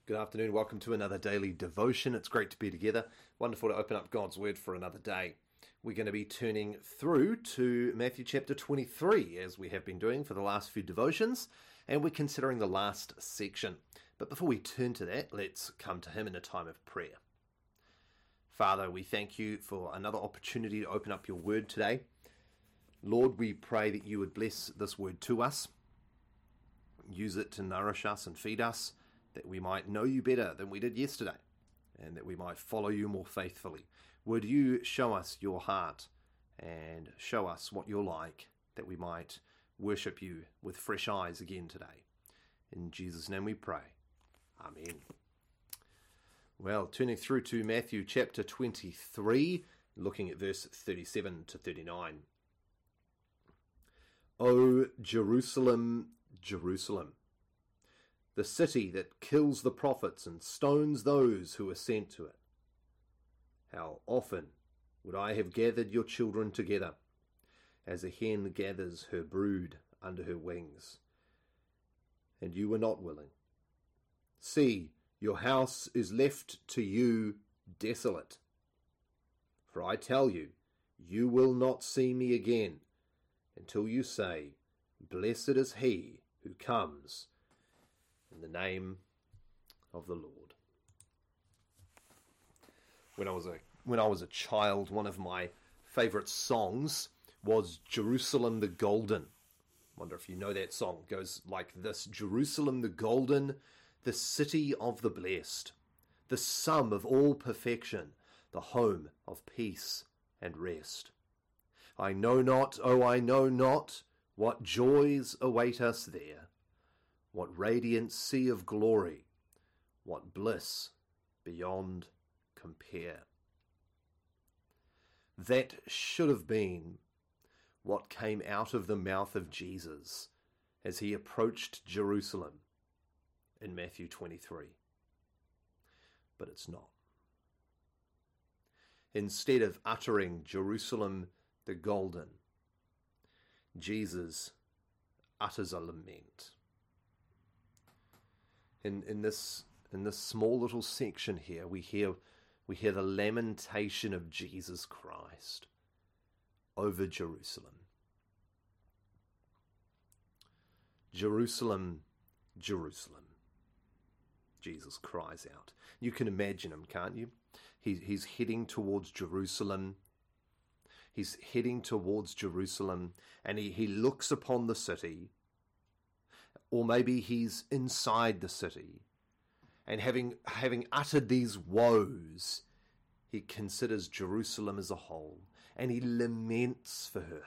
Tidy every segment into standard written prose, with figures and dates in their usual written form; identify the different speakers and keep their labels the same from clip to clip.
Speaker 1: Good afternoon. Welcome to another daily devotion. It's great to be together. Wonderful to open up God's Word for another day. We're going to be turning through to Matthew chapter 23, as we have been doing for the last few devotions, and we're considering the last section. But before we turn to that, let's come to Him in a time of prayer. Father, we thank you for another opportunity to open up your Word today. Lord, we pray that you would bless this Word to us, use it to nourish us and feed us, that we might know you better than we did yesterday, and that we might follow you more faithfully. Would you show us your heart and show us what you're like, that we might worship you with fresh eyes again today. In Jesus' name we pray. Amen. Well, turning through to Matthew chapter 23, looking at verse 37 to 39. O Jerusalem, Jerusalem, the city that kills the prophets and stones those who are sent to it. How often would I have gathered your children together, as a hen gathers her brood under her wings, and you were not willing. See, your house is left to you desolate. For I tell you, you will not see me again, until you say, Blessed is he who comes in the name of the Lord. When I was a child, one of my favourite songs was Jerusalem the Golden. Wonder if you know that song. It goes like this: Jerusalem the Golden, the city of the blessed, the sum of all perfection, the home of peace and rest. I know not, oh I know not, what joys await us there, what radiant sea of glory, what bliss beyond compare. That should have been what came out of the mouth of Jesus as he approached Jerusalem in Matthew 23. But it's not. Instead of uttering Jerusalem the Golden, Jesus utters a lament. In this small little section here, we hear the lamentation of Jesus Christ over Jerusalem. Jerusalem, Jerusalem, Jesus cries out. You can imagine him, can't you? He's heading towards Jerusalem. He's heading towards Jerusalem, and he looks upon the city. Or maybe he's inside the city, and having uttered these woes, he considers Jerusalem as a whole, and he laments for her.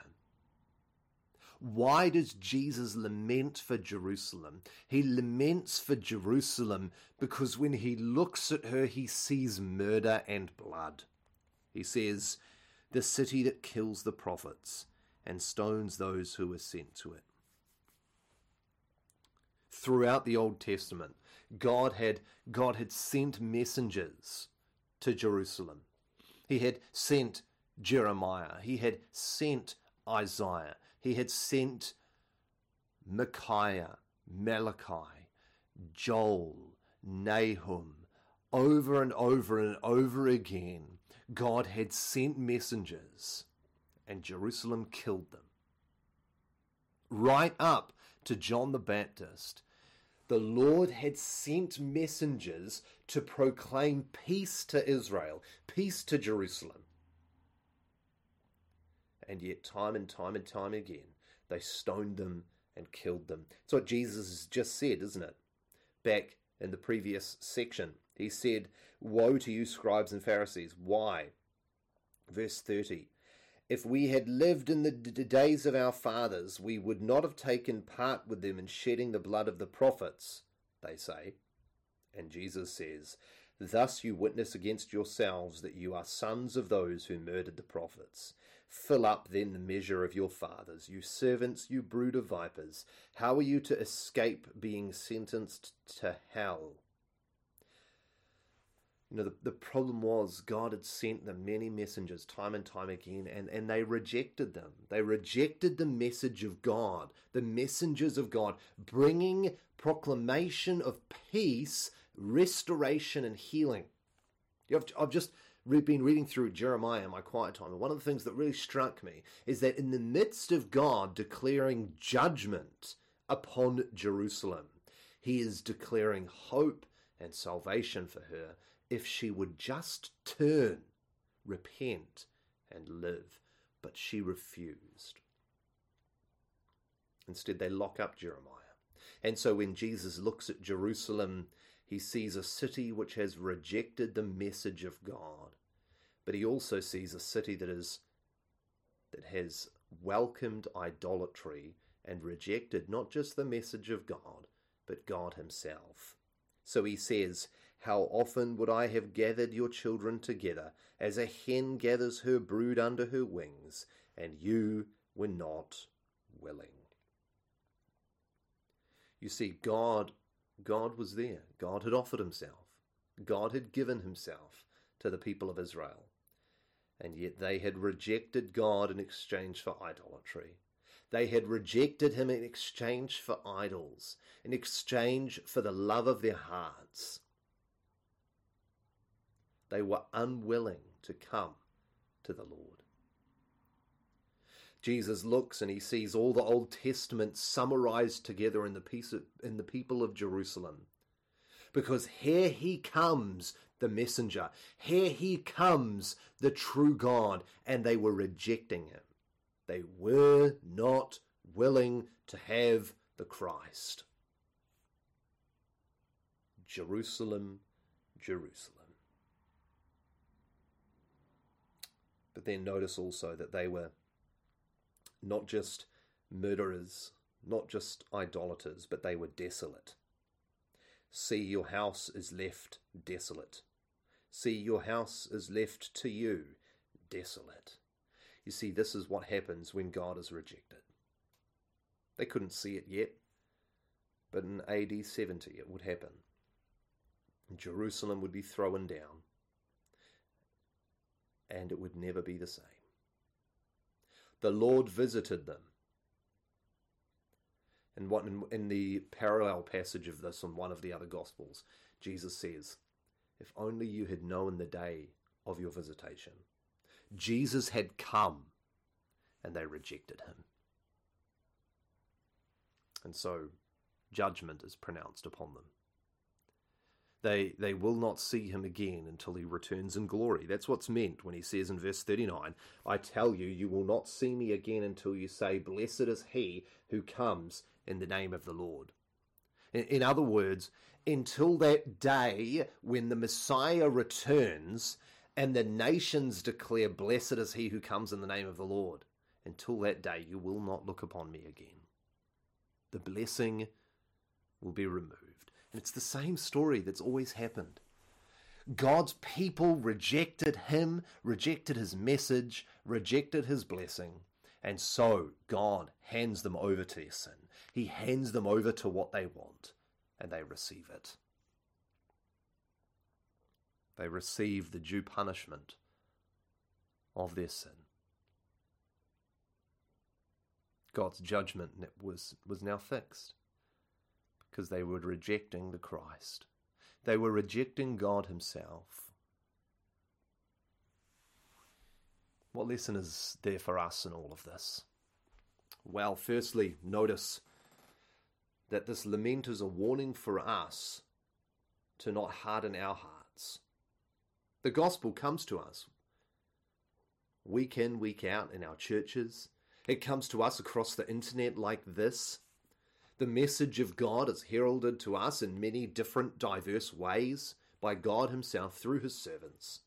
Speaker 1: Why does Jesus lament for Jerusalem? He laments for Jerusalem because when he looks at her, he sees murder and blood. He says, the city that kills the prophets and stones those who are sent to it. Throughout the Old Testament, God had sent messengers to Jerusalem. He had sent Jeremiah. He had sent Isaiah. He had sent Micaiah, Malachi, Joel, Nahum. Over and over and over again, God had sent messengers, and Jerusalem killed them. Right up to John the Baptist, the Lord had sent messengers to proclaim peace to Israel, peace to Jerusalem. And yet time and time and time again, they stoned them and killed them. That's what Jesus has just said, isn't it? Back in the previous section, he said, Woe to you, scribes and Pharisees. Why? Verse 30. If we had lived in the days of our fathers, we would not have taken part with them in shedding the blood of the prophets, they say. And Jesus says, Thus you witness against yourselves that you are sons of those who murdered the prophets. Fill up then the measure of your fathers, you servants, you brood of vipers. How are you to escape being sentenced to hell? You know, the problem was God had sent them many messengers time and time again, and they rejected them. They rejected the message of God, the messengers of God, bringing proclamation of peace restoration and healing. I've just been reading through Jeremiah in my quiet time, and one of the things that really struck me is that in the midst of God declaring judgment upon Jerusalem, he is declaring hope and salvation for her if she would just turn, repent, and live. But she refused. Instead, they lock up Jeremiah. And so when Jesus looks at Jerusalem, he sees a city which has rejected the message of God. But he also sees a city that has welcomed idolatry and rejected not just the message of God, but God himself. So he says, "How often would I have gathered your children together, as a hen gathers her brood under her wings, and you were not willing." You see, God was there. God had offered himself. God had given himself to the people of Israel. And yet they had rejected God in exchange for idolatry. They had rejected him in exchange for idols, in exchange for the love of their hearts. They were unwilling to come to the Lord. Jesus looks and he sees all the Old Testament summarized together in the people of Jerusalem. Because here he comes, the messenger. Here he comes, the true God. And they were rejecting him. They were not willing to have the Christ. Jerusalem, Jerusalem. But then notice also that they were not just murderers, not just idolaters, but they were desolate. See, your house is left desolate. See, your house is left to you desolate. You see, this is what happens when God is rejected. They couldn't see it yet, but in AD 70 it would happen. Jerusalem would be thrown down, and it would never be the same. The Lord visited them. And what in the parallel passage of this on one of the other Gospels, Jesus says, "If only you had known the day of your visitation." Jesus had come, and they rejected him. And so judgment is pronounced upon them. They will not see him again until he returns in glory. That's what's meant when he says in verse 39, "I tell you, you will not see me again until you say, 'Blessed is he who comes in the name of the Lord.'" In other words, until that day when the Messiah returns and the nations declare, "Blessed is he who comes in the name of the Lord," until that day you will not look upon me again. The blessing will be removed. And it's the same story that's always happened. God's people rejected him, rejected his message, rejected his blessing. And so God hands them over to their sin. He hands them over to what they want, and they receive it. They receive the due punishment of their sin. God's judgment was now fixed, because they were rejecting the Christ. They were rejecting God himself. What lesson is there for us in all of this? Well, firstly, notice that this lament is a warning for us to not harden our hearts. The gospel comes to us week in, week out in our churches. It comes to us across the internet like this. The message of God is heralded to us in many different, diverse ways by God himself through his servants.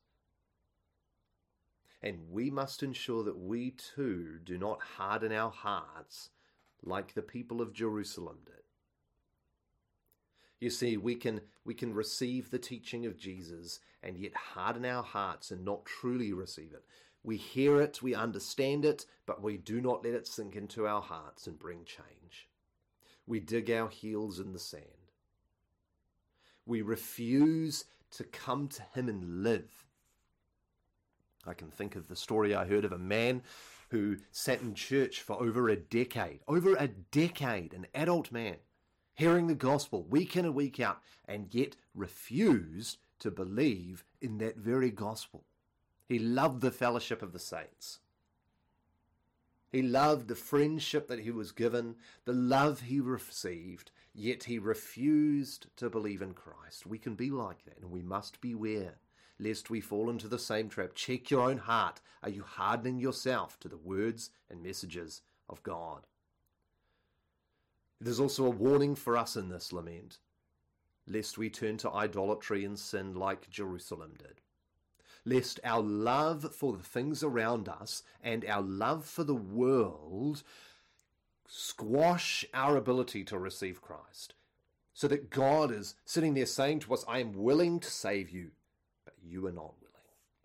Speaker 1: And we must ensure that we too do not harden our hearts like the people of Jerusalem did. You see, we can receive the teaching of Jesus and yet harden our hearts and not truly receive it. We hear it, we understand it, but we do not let it sink into our hearts and bring change. We dig our heels in the sand. We refuse to come to him and live. I can think of the story I heard of a man who sat in church for over a decade, an adult man. hearing the gospel week in and week out, and yet refused to believe in that very gospel. He loved the fellowship of the saints. He loved the friendship that he was given, the love he received, yet he refused to believe in Christ. We can be like that, and we must beware, lest we fall into the same trap. Check your own heart. Are you hardening yourself to the words and messages of God? There's also a warning for us in this lament, lest we turn to idolatry and sin like Jerusalem did. Lest our love for the things around us and our love for the world squash our ability to receive Christ, so that God is sitting there saying to us, I am willing to save you, but you are not willing.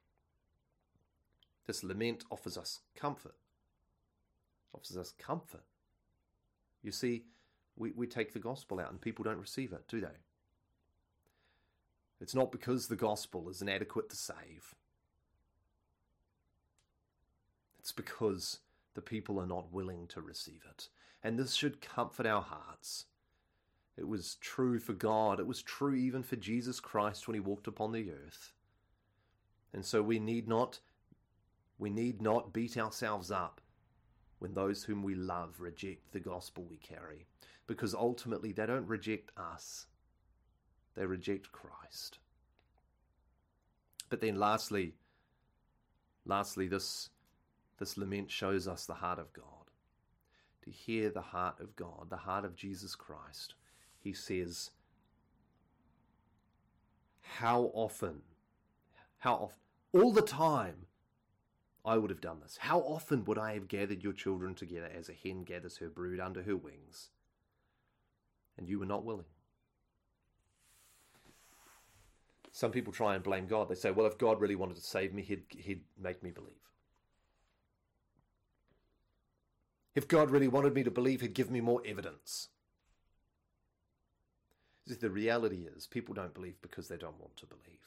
Speaker 1: This lament offers us comfort. You see, we take the gospel out and people don't receive it, do they? It's not because the gospel is inadequate to save. It's because the people are not willing to receive it. And this should comfort our hearts. It was true for God. It was true even for Jesus Christ when he walked upon the earth. And so we need not beat ourselves up when those whom we love reject the gospel we carry, because ultimately they don't reject us. They reject Christ. But then lastly, this lament shows us the heart of God. To hear the heart of God, the heart of Jesus Christ, he says, how often, all the time I would have done this. How often would I have gathered your children together as a hen gathers her brood under her wings? And you were not willing. Some people try and blame God. They say, well, if God really wanted to save me, he'd make me believe. If God really wanted me to believe, he'd give me more evidence. The reality is, people don't believe because they don't want to believe.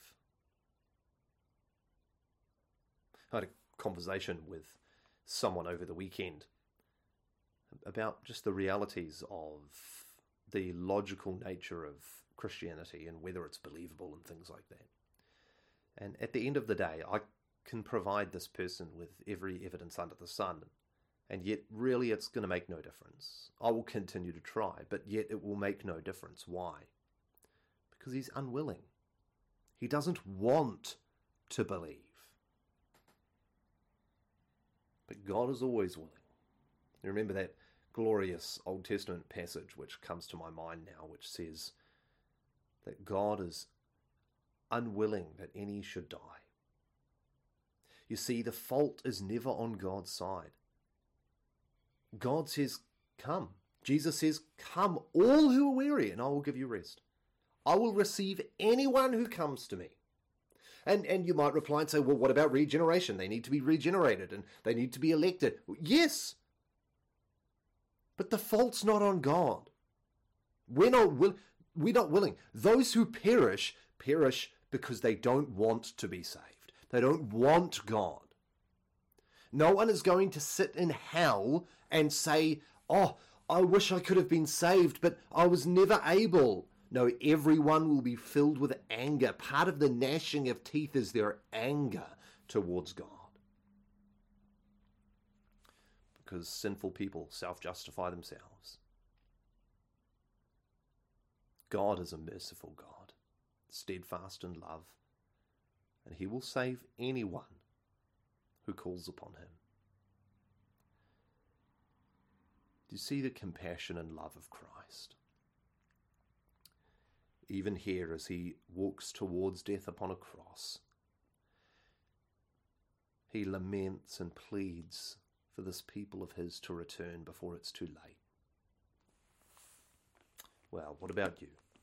Speaker 1: I had a conversation with someone over the weekend about just the realities of the logical nature of Christianity and whether it's believable and things like that. And at the end of the day, I can provide this person with every evidence under the sun, and yet really it's going to make no difference. I will continue to try, but yet it will make no difference. Why? Because he's unwilling. He doesn't want to believe. But God is always willing. You remember that glorious Old Testament passage which comes to my mind now, which says that God is unwilling that any should die. You see, the fault is never on God's side. God says, come. Jesus says, come, all who are weary, and I will give you rest. I will receive anyone who comes to me. And you might reply and say, well, what about regeneration? They need to be regenerated and they need to be elected. Yes, but the fault's not on God. We're not willing. Those who perish because they don't want to be saved. They don't want God. No one is going to sit in hell and say, oh, I wish I could have been saved, but I was never able. No, everyone will be filled with anger. Part of the gnashing of teeth is their anger towards God. Because sinful people self-justify themselves. God is a merciful God, steadfast in love, and he will save anyone who calls upon him. Do you see the compassion and love of Christ? Even here, as he walks towards death upon a cross, he laments and pleads for this people of his to return before it's too late. Well, what about you?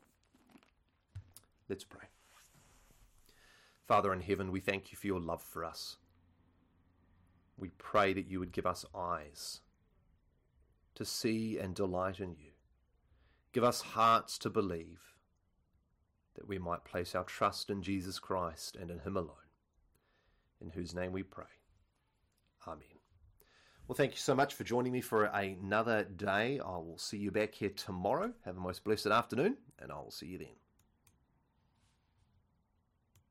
Speaker 1: Let's pray. Father in heaven, we thank you for your love for us. We pray that you would give us eyes to see and delight in you. Give us hearts to believe, that we might place our trust in Jesus Christ and in him alone, in whose name we pray. Amen. Well, thank you so much for joining me for another day. I will see you back here tomorrow. Have a most blessed afternoon, and I will see you then.